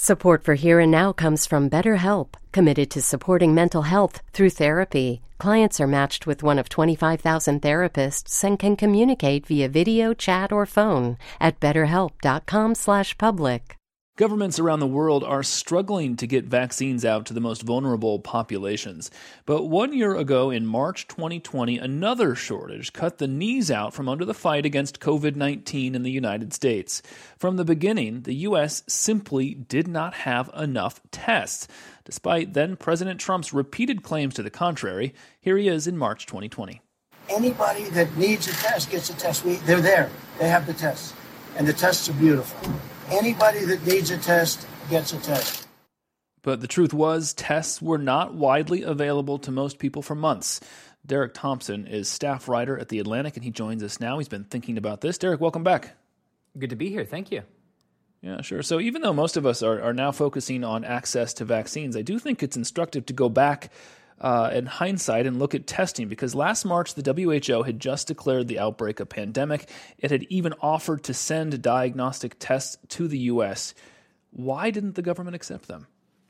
Support for Here and Now comes from BetterHelp, committed to supporting mental health through therapy. Clients are matched with one of 25,000 therapists and can communicate via video, chat, or phone at betterhelp.com/public. Governments around the world are struggling to get vaccines out to the most vulnerable populations. But 1 year ago, in March 2020, another shortage cut the knees out from under the fight against COVID-19 in the United States. From the beginning, the U.S. simply did not have enough tests. Despite then-President Trump's repeated claims to the contrary, here he is in March 2020. Anybody that needs a test gets a test. They're there. They have the tests. And the tests are beautiful. Anybody that needs a test gets a test. But the truth was, tests were not widely available to most people for months. Derek Thompson is staff writer at The Atlantic, and he joins us now. He's been thinking about this. Derek, welcome back. Good to be here. Thank you. Yeah, sure. So even though most of us are now focusing on access to vaccines, I do think it's instructive to go back in hindsight and look at testing, because last March, the WHO had just declared the outbreak a pandemic. It had even offered to send diagnostic tests to the U.S. Why didn't the government accept them?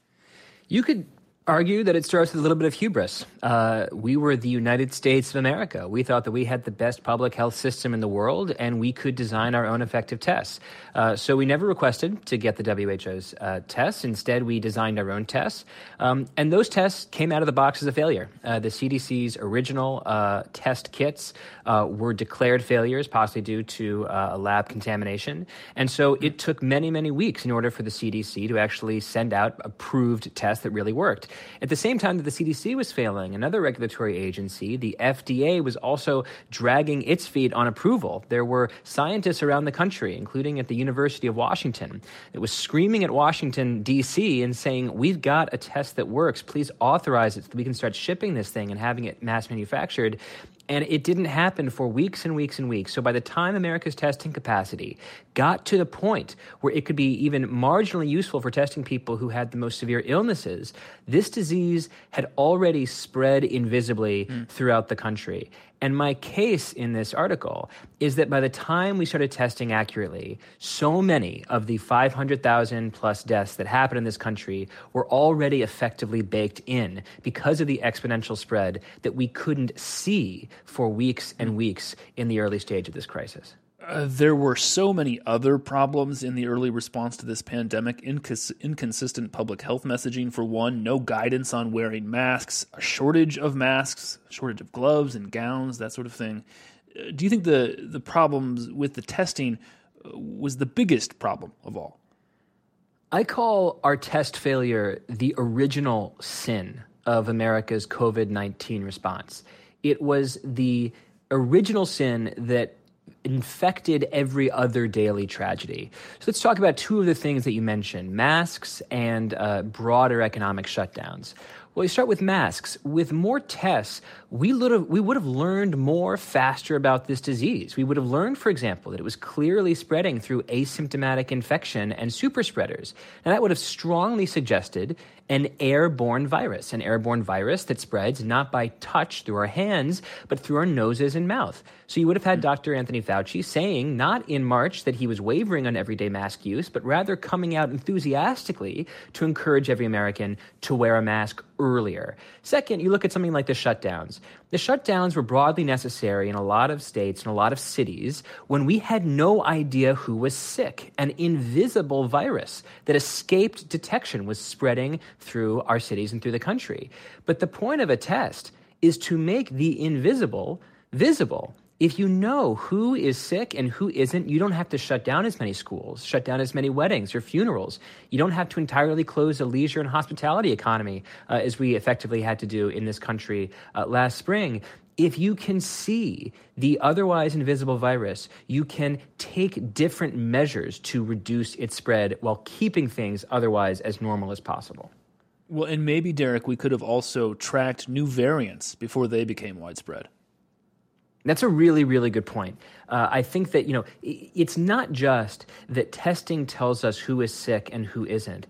You could argue that it starts with a little bit of hubris. We were the United States of America. We thought that we had the best public health system in the world, and we could design our own effective tests. So we never requested to get the WHO's tests. Instead, we designed our own tests. And those tests came out of the box as a failure. The CDC's original test kits were declared failures, possibly due to a lab contamination. And so it took many, many weeks in order for the CDC to actually send out approved tests that really worked. At the same time that the CDC was failing, another regulatory agency, the FDA, was also dragging its feet on approval. There were scientists around the country, including at the University of Washington, that was screaming at Washington, D.C. and saying, we've got a test that works. Please authorize it so that we can start shipping this thing and having it mass manufactured. And it didn't happen for weeks and weeks and weeks. So by the time America's testing capacity got to the point where it could be even marginally useful for testing people who had the most severe illnesses, this disease had already spread invisibly throughout the country. And my case in this article is that by the time we started testing accurately, so many of the 500,000 plus deaths that happened in this country were already effectively baked in because of the exponential spread that we couldn't see for weeks and weeks in the early stage of this crisis. There were so many other problems in the early response to this pandemic. Inconsistent public health messaging, for one, no guidance on wearing masks, a shortage of masks, shortage of gloves and gowns, that sort of thing. Do you think the problems with the testing was the biggest problem of all? I call our test failure the original sin of America's COVID-19 response. It was the original sin that infected every other daily tragedy. So let's talk about two of the things that you mentioned, masks and broader economic shutdowns. Well, you start with masks. With more tests, we would have learned more faster about this disease. We would have learned, for example, that it was clearly spreading through asymptomatic infection and super spreaders. And that would have strongly suggested an airborne virus that spreads not by touch through our hands, but through our noses and mouth. So you would have had Dr. Anthony Fauci saying, not in March that he was wavering on everyday mask use, but rather coming out enthusiastically to encourage every American to wear a mask earlier. Second, you look at something like the shutdowns. The shutdowns were broadly necessary in a lot of states and a lot of cities when we had no idea who was sick. An invisible virus that escaped detection was spreading through our cities and through the country. But the point of a test is to make the invisible visible. If you know who is sick and who isn't, you don't have to shut down as many schools, shut down as many weddings or funerals. You don't have to entirely close the leisure and hospitality economy as we effectively had to do in this country last spring. If you can see the otherwise invisible virus, you can take different measures to reduce its spread while keeping things otherwise as normal as possible. Well, and maybe, Derek, we could have also tracked new variants before they became widespread. That's a really, really good point. I think that, it's not just that testing tells us who is sick and who isn't.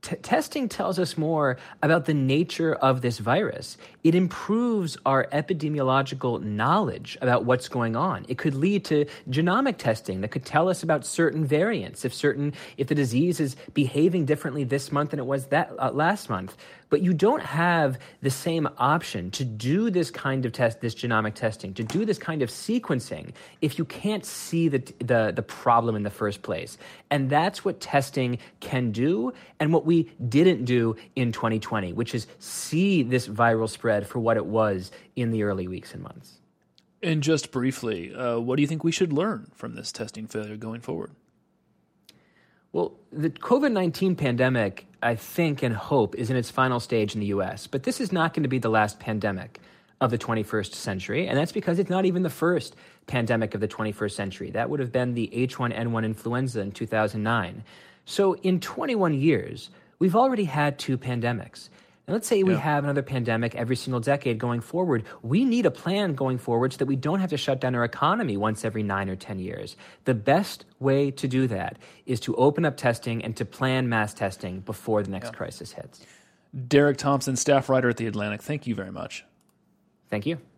testing tells us more about the nature of this virus. It improves our epidemiological knowledge about what's going on. It could lead to genomic testing that could tell us about certain variants, if the disease is behaving differently this month than it was last month. But you don't have the same option to do this kind of this genomic testing, to do this kind of sequencing, if you can't see the problem in the first place. And that's what testing can do, and what we didn't do in 2020, which is see this viral spread for what it was in the early weeks and months. And just briefly, what do you think we should learn from this testing failure going forward? Well, the COVID-19 pandemic, I think and hope, is in its final stage in the U.S., but this is not going to be the last pandemic of the 21st century, and that's because it's not even the first pandemic of the 21st century. That would have been the H1N1 influenza in 2009. So in 21 years, we've already had 2 pandemics. And let's say we have another pandemic every single decade going forward. We need a plan going forward so that we don't have to shut down our economy once every 9 or 10 years. The best way to do that is to open up testing and to plan mass testing before the next crisis hits. Derek Thompson, staff writer at The Atlantic, thank you very much. Thank you.